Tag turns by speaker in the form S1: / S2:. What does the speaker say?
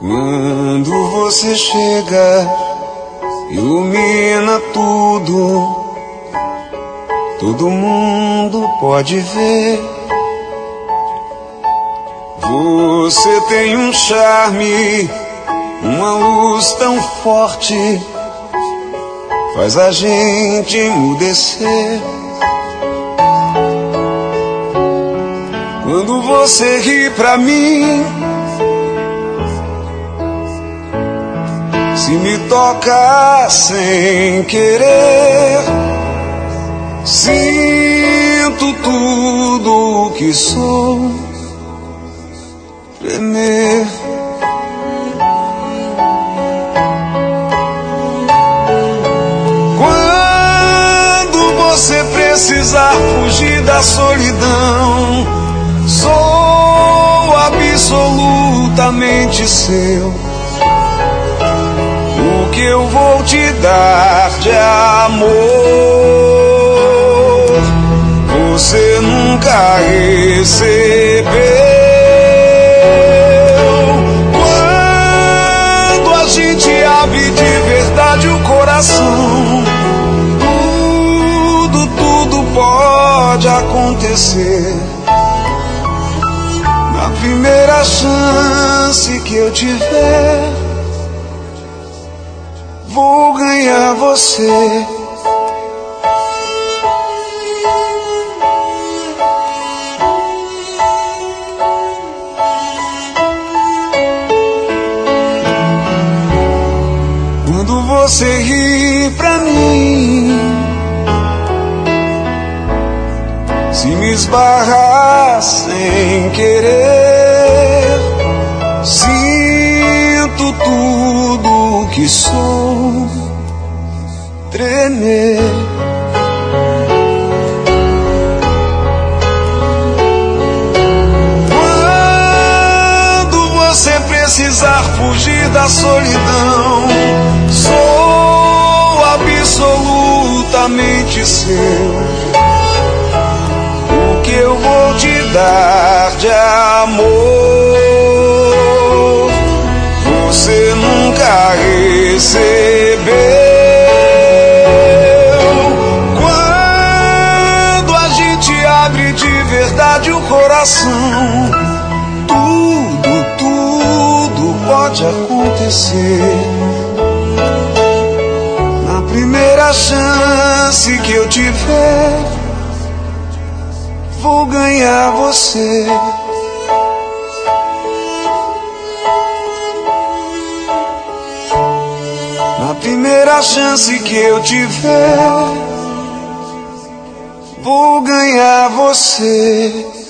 S1: Quando você chega, ilumina tudo, todo mundo pode ver. Você tem um charme, uma luz tão forte, faz a gente emudecer. Quando você ri pra mim, se me toca sem querer, sinto tudo o que sou tremer. Quando você precisar fugir da solidão, sou absolutamente seu. O que eu vou te dar de amor, você nunca recebeu. Quando a gente abre de verdade o coração, tudo pode acontecer. Na primeira chance que eu tiver, vou ganhar você. Quando você ri pra mim, se me esbarrar sem querer, sinto tudo que sou tremer. Quando você precisar fugir da solidão, sou absolutamente seu. O que eu vou te dar de amor, você nunca recebeu. Quando a gente abre de verdade o coração, tudo pode acontecer. Na primeira chance que eu tiver, vou ganhar você. Na primeira chance que eu tiver, vou ganhar você.